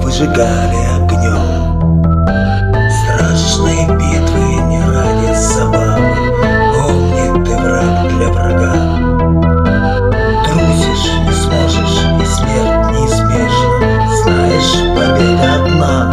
выжигали огнем. Страшные битвы не ради забавы, помни ты, враг для врага. Трусишь не сможешь, и смерть неизбежна, знаешь, победа одна.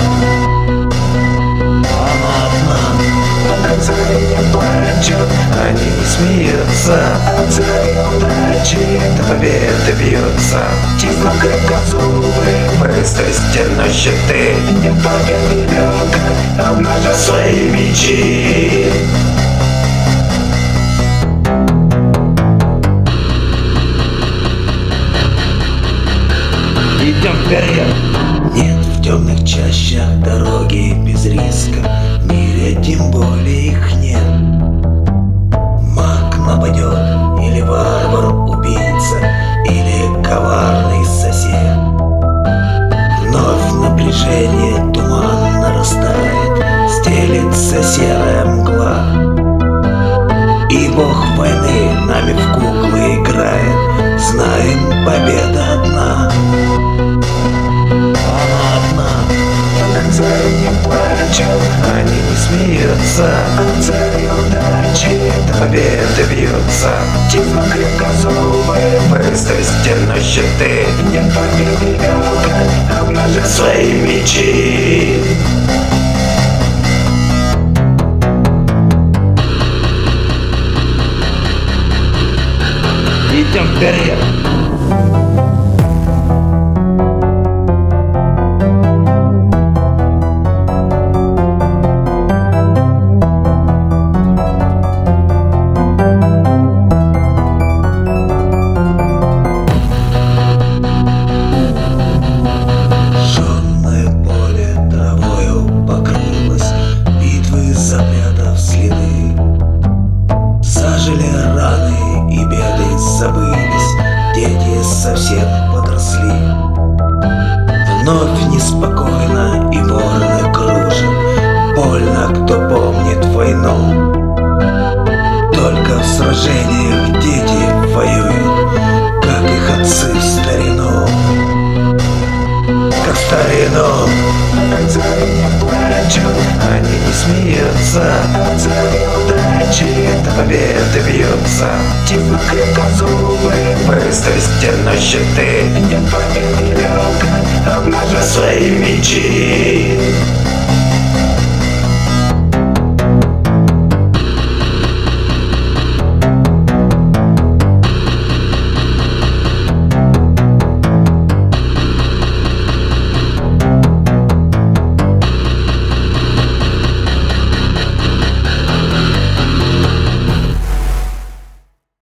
Она одна. Цари не плачут, они не смеются, цари удачи до победы бьются. Тихо крепко зубы, быстро стену щиты, не победы легко, обнажа свои мечи. Идем вперед! Нет в темных чащах дороги без риска, в мире тем более их нет. Маг нападет, или варвар-убийца, или коварный сосед. Вновь напряжение, туман нарастает, стелится серая мгла. И бог войны нами в куклы играет, знаем, победа одна. Она одна. Цари не плачут, они не смеются, цари удачи до победы бьются. Тихо крепко зубы, быстро стену щиты, не победы легко, обнажа свои мечи. Идем вперед! Жжёное поле травою покрылось, битвы запрятав следы. Зажили раны и беды забылись, дети совсем подросли. Вновь неспокойно и вороны кружат, больно, кто помнит войну. Только в сражениях дети воюют, как их отцы в старину. Как в старину. Цари не плачут, они не смеются, цари удачи до победы бьются. Тихо крепко зубы, быстро стену щиты, не победы легко, обнажа свои мечи.